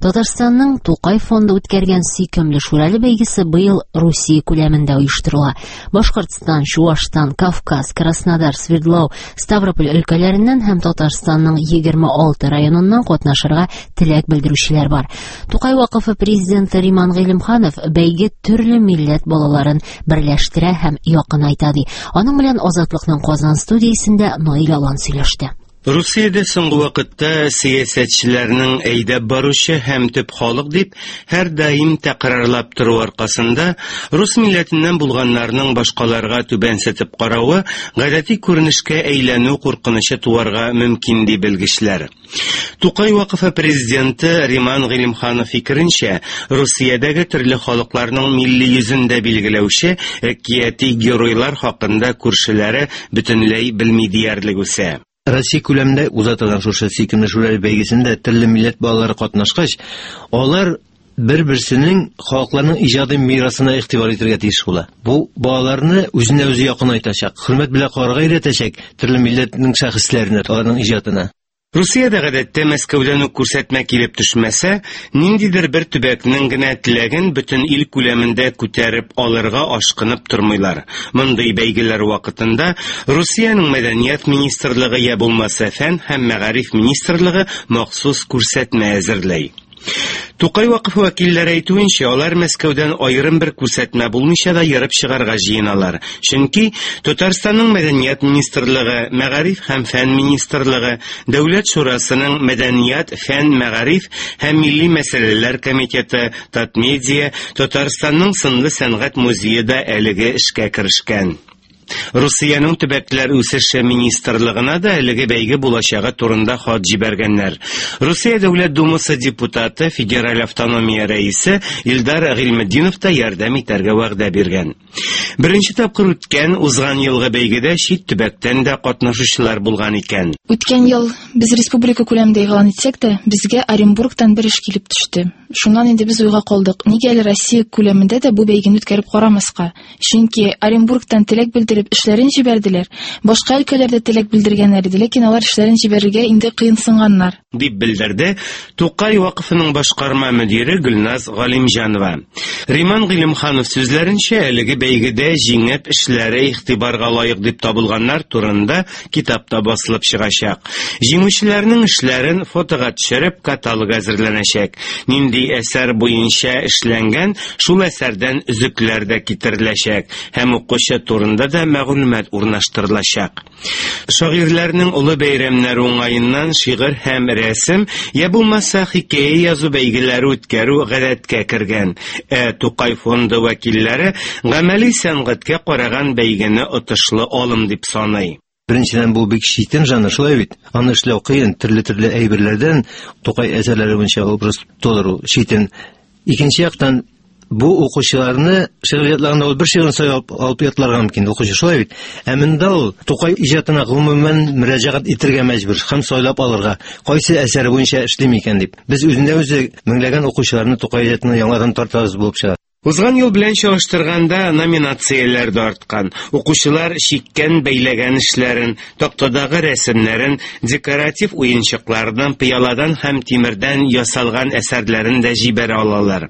Татарстанның Тукай фонды үткәргән сөйкемле Шүрәле бәйгесе быел Русия күләмендә оештырыла. Башкортстан, Чуашстан, Кавказ, Краснодар, Свердлов, Ставрополь өлкәләреннән һәм Татарстанның 26 районыннан катнашырга теләк белдерүчеләр бар. Тукай вакыфы президенты Риман Гыйлемханов бәйге төрле милләт балаларын берләштерә һәм якынайта ди. Аның белән Азатлыкның Казан студиясендә Наил Алан сөйләште. Русиядә соңгы вакытта сиясәтчеләрнең әйдәп баручы һәм төп халык дип һәр даим тәкърарлап тору аркасында рус милләтеннән булганнарның башкаларга түбәнсетеп каравы гадәти күренешкә әйләнү куркынычы туарга мөмкин ди белгечләр. Тукай вакыфы президенты Риман Гыйлемханов фикеренчә, Русиядәге төрле халыкларның милли йөзен дә билгеләүче әкияти геройлар хакында күршеләре бөтенләй белми диярлек үсә. Россия күләмендә узатылган шушы сөйкемле Шүрәле бәйгесендә төрле милләт балалары катнашкач, алар бер-берсенең халыкларның иҗади мирасына игътибар итәргә тиеш була. Бу балаларны үзенә үзе якынайтачак, хөрмәт белән карарга өйрәтәчәк төрле милләтнең шәхесләренә, аларның иҗатына. Русиядә гадәттә Мәскәүдән үк күрсәтмә килеп төшмәсә, ниндидер бер төбәкнең генә теләген бөтен ил күләмендә күтәреп алырга ашкынып тормыйлар. Мондый бәйгеләр вакытында Русиянең мәдәният министрлыгы я булмаса фән һәм мәгариф министрлыгы махсус күрсәтмә әзерләй. Тукай вакыфы вәкилләре әйтүенчә, алар Мәскәүдән аерым бер күрсәтмә булмыйча да йөреп чыгарга җыеналар. Чөнки Татарстанның мәдәният министрлыгы, мәгариф һәм фән министрлыгы, Дәүләт шурасының мәдәният, фән, мәгариф һәм милли мәсьәләләр комитеты, Татмедиа, Татарстанның сынлы сәнгать музее да әлеге эшкә керешкән. Русиянең төбәкләр үсеше министрлыгына да әлеге бәйге булачагы турында хат җибәргәннәр. Русия Дәүләт Думасы депутаты, федераль автономия рәисе Илдар Гыйлметдинов та ярдәм итәргә вәгъдә биргән. Беренче тапкыр үткән узган елгы бәйгедә чит төбәктән дә катнашучылар булган икән. Үткән ел без республика күләмендә игълан итсәк тә, безгә Оренбургтан бер эш килеп төште. Шуннан инде без уйга калдык, нигә әле Россия күләмендә дә бу бәйгене үткәреп карамаска? Чөнки Оренбургтан теләк белдереп эшләрен җибәрделәр. Башка өлкәләрдә теләк белдергәннәр иде, ләкин алар эшләрен җибәрергә инде кыенсынганнар, дип белдерде Тукай вакыфының башкарма мөдире Гөлназ Галимҗанова. Риман Гыйлемханов сүзләренчә, әлеге бәйгедә җиңеп эшләре игътибарга лаек дип табылганнар турында китапта басылып чыгачак. Җиңүчеләрнең эшләрен фотога төшереп каталог әзерләнәчәк. Нинди әсәр буенча эшләнгән, шул әсәрдән өзекләр дә китереләчәк һәм укучы турында да мәгълүмат урнаштырылачак. Шагыйрьләрнең улы бәйрәмнәре уңаеннан шигырь һәм рәсем, я булмаса хикәя язу бәйгеләре үткәрү гадәткә кергән. Тукай фонды вәкилләре гамәли сәнгатькә караган бәйгене отышлы алым дип саный. Беренчедән бу бик читен жанр, шулай бит. Аны эшләү кыен, төрле әйберләрдән Тукай әсәрләре буенча образ тудыру читен. Икенче яктан бу укучыларны шигырьләрендә ул бер шигырь сайлап алып ятларга мөмкин, укучы, шулай бит. Ә монда ул Тукай иҗатына гомумән мөрәҗәгать итәргә мәҗбүр һәм сайлап алырга, кайсы әсәре буенча эшлим икән дип. Без үзенә-үзе меңләгән укучыларны Тукай иҗатына яңадан тартабыз булып чыга. Узган ел белән чагыштырганда номинацияләр дә арткан. Укучылар чиккән бәйләгән эшләрен, тактадагы рәсемнәрен, декоратив уенчыклардан, пыяладан һәм тимердән ясалган әсәрләрен дә җибәрә алалар.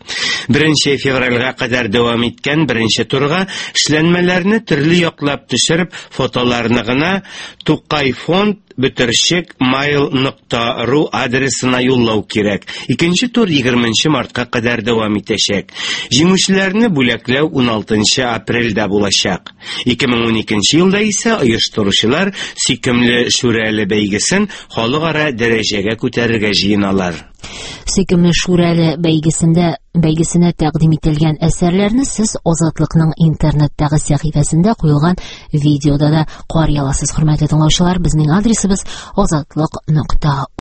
1 февральгә кадәр дәвам иткән беренче турга эшләнмәләрне төрле яклап төшереп, фотоларны гына Тукай фонд Бөтерчек mail.ru адресына юллау кирәк. Икенче тур 20 мартка кадәр дәвам итәчәк. Җиңүчеләрне бүләкләү 16 апрельдә булачак. 2012 елда исә оештыручылар сөйкемле Шүрәле бәйгесен халыкара дәрәҗәгә күтәрергә җыеналар. Сөйкемле Шүрәле бәйгесенә тәкъдим ителгән әсәрләрне сез Азатлыкның интернеттагы сәхифәсендә куелган видеода да карый аласыз, хөрмәтле тыңлаучылар. Безнең адресыбыз azatlык.org